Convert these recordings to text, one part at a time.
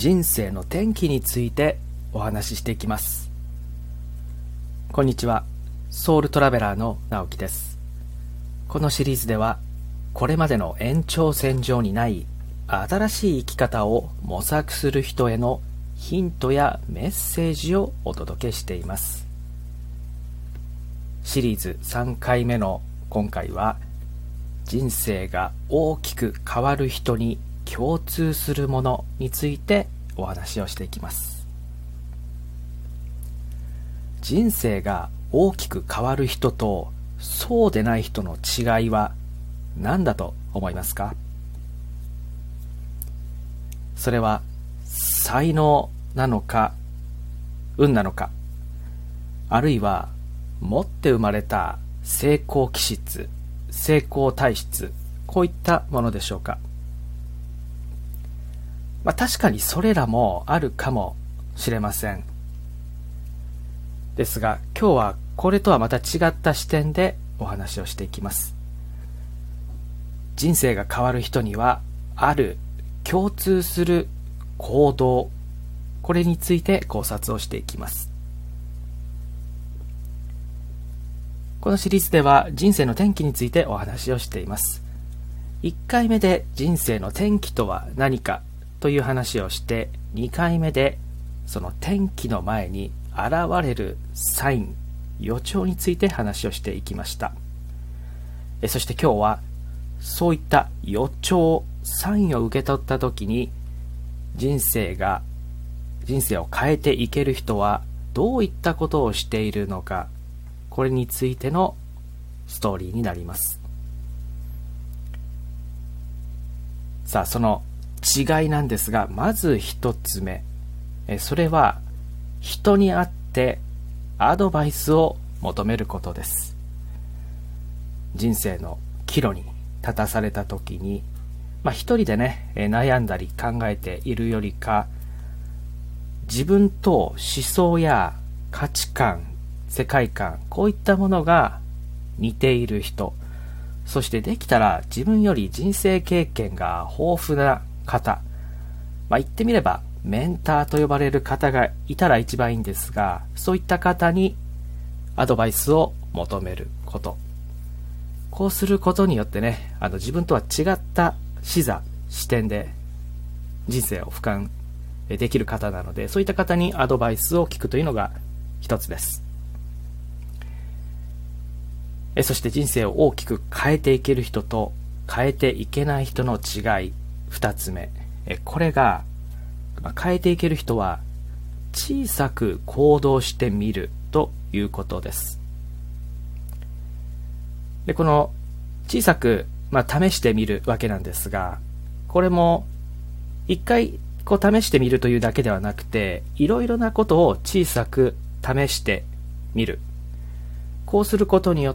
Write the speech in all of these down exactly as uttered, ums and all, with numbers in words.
人生の転機についてお話ししていきます。こんにちは、ソウルトラベラーの直樹です。このシリーズではこれまでの延長線上にない新しい生き方を模索する人へのヒントやメッセージをお届けしています。シリーズさんかいめの今回は、人生が大きく変わる人に共通するものについてお話をしていきます。人生が大きく変わる人とそうでない人の違いは何だと思いますか？それは才能なのか運なのか、あるいは持って生まれた成功気質、成功体質、こういったものでしょうか。まあ、確かにそれらもあるかもしれません。ですが今日はこれとはまた違った視点でお話をしていきます。人生が変わる人にはある共通する行動、これについて考察をしていきます。このシリーズでは人生の転機についてお話をしています。いっかいめで人生の転機とは何かという話をして、にかいめでその転機の前に現れるサイン、予兆について話をしていきました。えそして今日はそういった予兆、サインを受け取った時に人生が人生を変えていける人はどういったことをしているのか、これについてのストーリーになります。さあ、その違いなんですが、まず一つ目、えそれは人に会ってアドバイスを求めることです。人生の岐路に立たされた時に、まあ一人でね、悩んだり考えているよりか、自分と思想や価値観、世界観、こういったものが似ている人、そしてできたら自分より人生経験が豊富な方、まあ、言ってみればメンターと呼ばれる方がいたら一番いいんですが、そういった方にアドバイスを求めること、こうすることによってね、あの自分とは違った視座、視点で人生を俯瞰できる方なので、そういった方にアドバイスを聞くというのが一つです。えそして人生を大きく変えていける人と変えていけない人の違い、二つ目、えこれが、まあ、変えていける人は小さく行動してみるということです。でこの小さく、まあ、試してみるわけなんですが、これも一回こう試してみるというだけではなくて、いろいろなことを小さく試してみる。こうすることによって、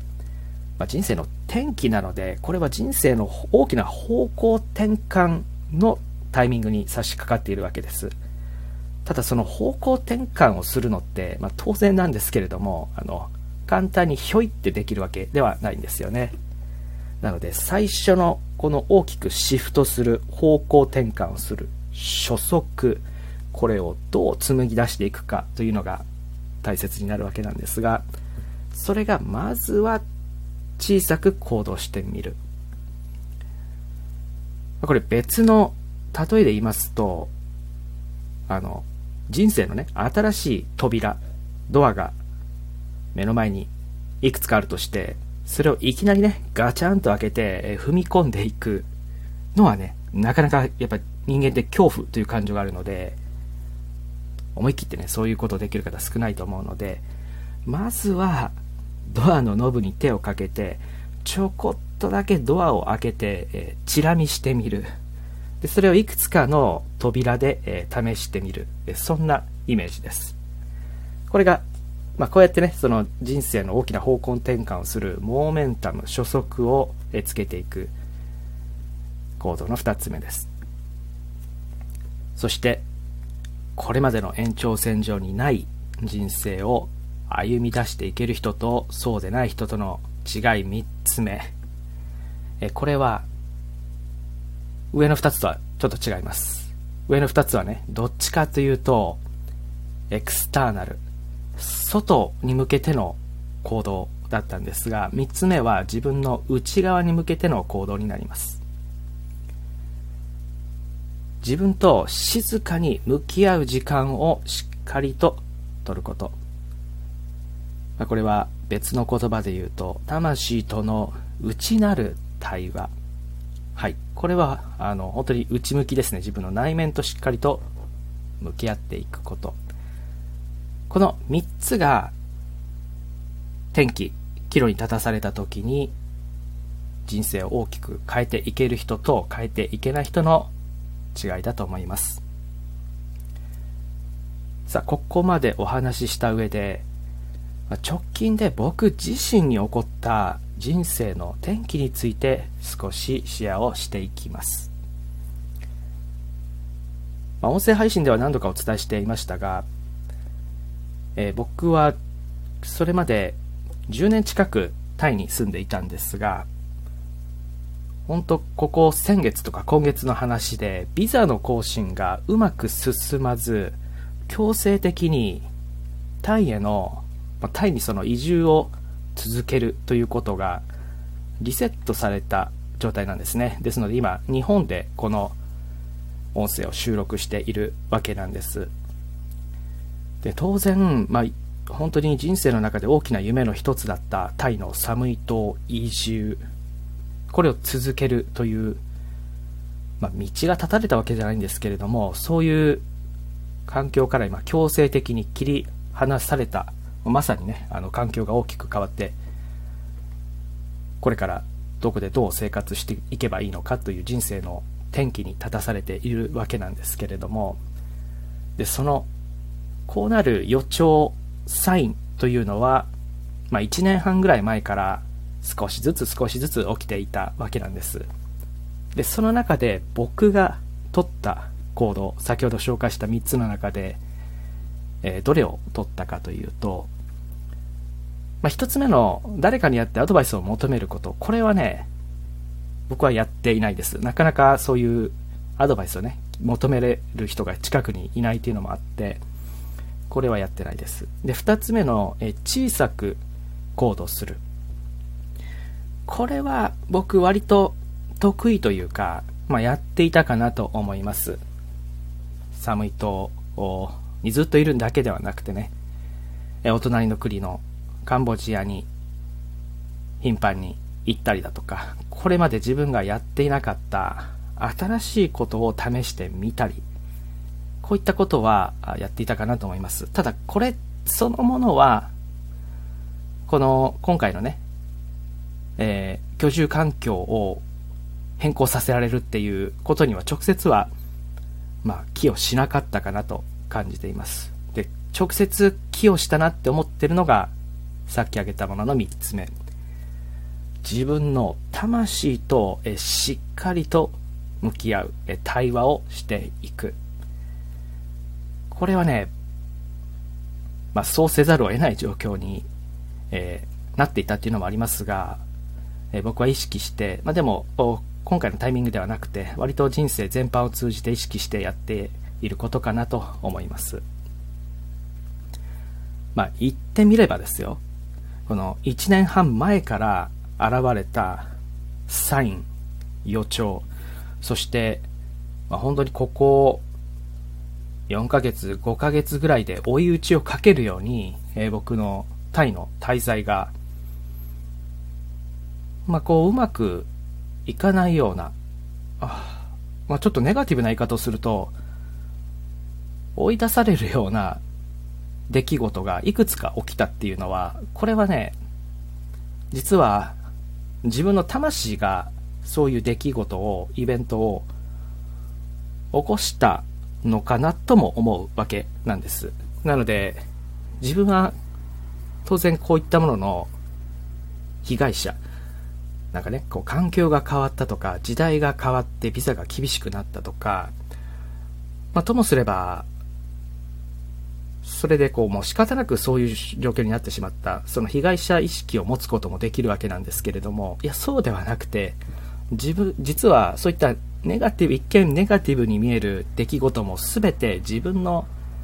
まあ、人生の転機なので、これは人生の大きな方向転換のタイミングに差し掛かっているわけです。ただその方向転換をするのって、まあ、当然なんですけれども、あの簡単にひょいってできるわけではないんですよね。なので最初のこの大きくシフトする、方向転換をする初速、これをどう紡ぎ出していくかというのが大切になるわけなんですが、それがまずは小さく行動してみる。これ別の例えで言いますと、あの人生のね、新しい扉、ドアが目の前にいくつかあるとして、それをいきなりねガチャンと開けて踏み込んでいくのはね、なかなかやっぱり人間って恐怖という感情があるので、思い切ってねそういうことできる方少ないと思うので、まずはドアのノブに手をかけてちょこっとだけドアを開けて、えー、チラ見してみる。でそれをいくつかの扉で、えー、試してみる。そんなイメージです。これが、まあ、こうやってねその人生の大きな方向転換をするモーメンタム、初速を、えー、つけていく行動のふたつめです。そしてこれまでの延長線上にない人生を歩み出していける人とそうでない人との違いみっつめ、えこれは上のふたつとはちょっと違います。 上のふたつはね、どっちかというと、エクスターナル、外に向けての行動だったんですが、みっつめは自分の内側に向けての行動になります。自分と静かに向き合う時間をしっかりと取ること。これは別の言葉で言うと、魂との内なる対話。はい。これは、あの、本当に内向きですね。自分の内面としっかりと向き合っていくこと。このみっつが、転機、岐路に立たされた時に、人生を大きく変えていける人と変えていけない人の違いだと思います。さあ、ここまでお話しした上で、直近で僕自身に起こった人生の転機について少しシェアをしていきます。まあ、音声配信では何度かお伝えしていましたが、えー、僕はそれまでじゅうねん近くタイに住んでいたんですが、本当ここ先月とか今月の話でビザの更新がうまく進まず、強制的にタイへのタイにその移住を続けるということがリセットされた状態なんですね。ですので今日本でこの音声を収録しているわけなんです。で当然、まあ、本当に人生の中で大きな夢の一つだったタイのサムイ島移住、これを続けるという、まあ、道が断たれたわけじゃないんですけれども、そういう環境から今強制的に切り離された、まさにね、あの環境が大きく変わって、これからどこでどう生活していけばいいのかという人生の転機に立たされているわけなんですけれども、でそのこうなる予兆サインというのは、まあ、いちねんはんぐらい前から少しずつ少しずつ起きていたわけなんです。でその中で僕が取った行動、先ほど紹介したみっつの中で、えー、どれを取ったかというと、まあ、ひとつめの誰かにやってアドバイスを求めること、これはね、僕はやっていないです。なかなかそういうアドバイスをね、求めれる人が近くにいないというのもあって、これはやってないです。で、ふたつめのえ小さく行動する。これは僕割と得意というか、まあ、やっていたかなと思います。サムイ島にずっといるだけではなくてね、お隣の国のカンボジアに頻繁に行ったりだとか、これまで自分がやっていなかった新しいことを試してみたり、こういったことはやっていたかなと思います。ただこれそのものはこの今回のね、えー、居住環境を変更させられるっていうことには直接はまあ寄与しなかったかなと感じています。で、直接寄与したなって思ってるのがさっき挙げたもののみっつめ。自分の魂とえしっかりと向き合うえ対話をしていく。これはね、まあ、そうせざるを得ない状況に、えー、なっていたっていうのもありますが、えー、僕は意識して、まあ、でも今回のタイミングではなくて割と人生全般を通じて意識してやっていることかなと思います。まあ言ってみればですよ、このいちねんはん前から現れたサイン、予兆、そして、まあ、本当にここよんかげつ、ごかげつぐらいで追い打ちをかけるように、えー、僕のタイの滞在が、まあ、こううまくいかないような、あ、まあ、ちょっとネガティブな言い方をすると、追い出されるような出来事がいくつか起きたっていうのは、これはね、実は自分の魂がそういう出来事を、イベントを起こしたのかなとも思うわけなんです。なので自分は当然こういったものの被害者、なんかね、こう環境が変わったとか、時代が変わってビザが厳しくなったとか、まあ、ともすればそれでこうもう仕方なくそういう状況になってしまった、その被害者意識を持つこともできるわけなんですけれども、いやそうではなくて、自分実はそういったネガティブ、一見ネガティブに見える出来事も全て自分の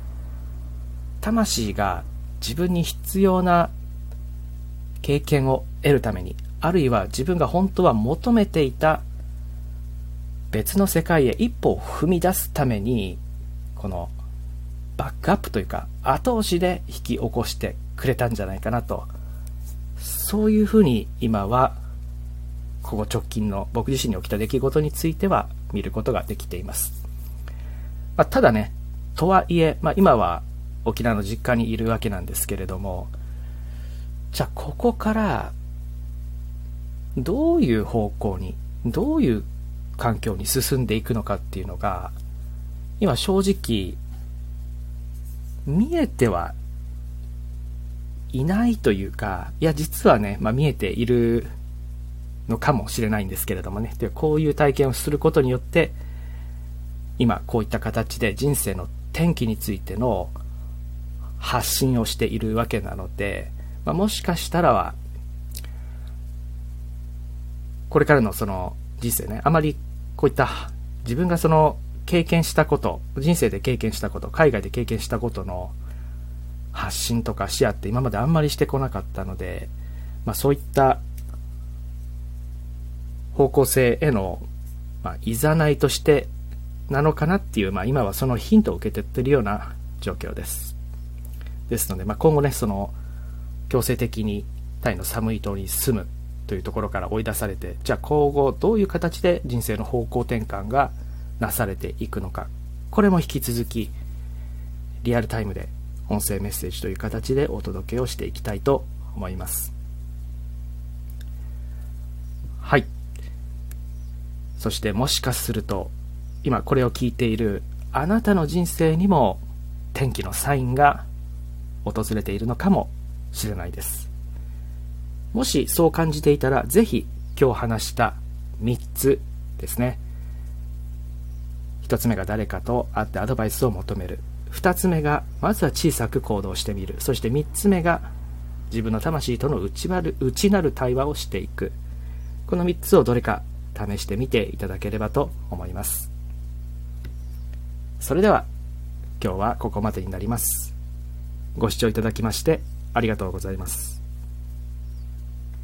魂が自分に必要な経験を得るために、あるいは自分が本当は求めていた別の世界へ一歩を踏み出すために、このバックアップというか後押しで引き起こしてくれたんじゃないかなと、そういうふうに今はここ直近の僕自身に起きた出来事については見ることができています。まあ、ただね、とはいえ、まあ、今は沖縄の実家にいるわけなんですけれども、じゃあここからどういう方向に、どういう環境に進んでいくのかっていうのが今正直見えてはいないというか、いや実はね、まあ、見えているのかもしれないんですけれどもね、でこういう体験をすることによって今こういった形で人生の転機についての発信をしているわけなので、まあ、もしかしたらはこれからのその人生ね、あまりこういった自分がその経験したこと、人生で経験したこと、海外で経験したことの発信とかシェアって今まであんまりしてこなかったので、まあ、そういった方向性への、まあ、いざないとしてなのかなっていう、まあ、今はそのヒントを受けてってるような状況です。ですので、まあ、今後ね、その強制的にタイの寒い島に住むというところから追い出されて、じゃあ今後どういう形で人生の方向転換がなされていくのか、これも引き続きリアルタイムで音声メッセージという形でお届けをしていきたいと思います。はい。そしてもしかすると今これを聞いているあなたの人生にも転機のサインが訪れているのかもしれないです。もしそう感じていたら、ぜひ今日話したみっつですね。ひとつめが誰かと会ってアドバイスを求める。ふたつめがまずは小さく行動してみる。そしてみっつめが自分の魂との内なる、内なる対話をしていく。このみっつをどれか試してみていただければと思います。それでは今日はここまでになります。ご視聴いただきましてありがとうございます。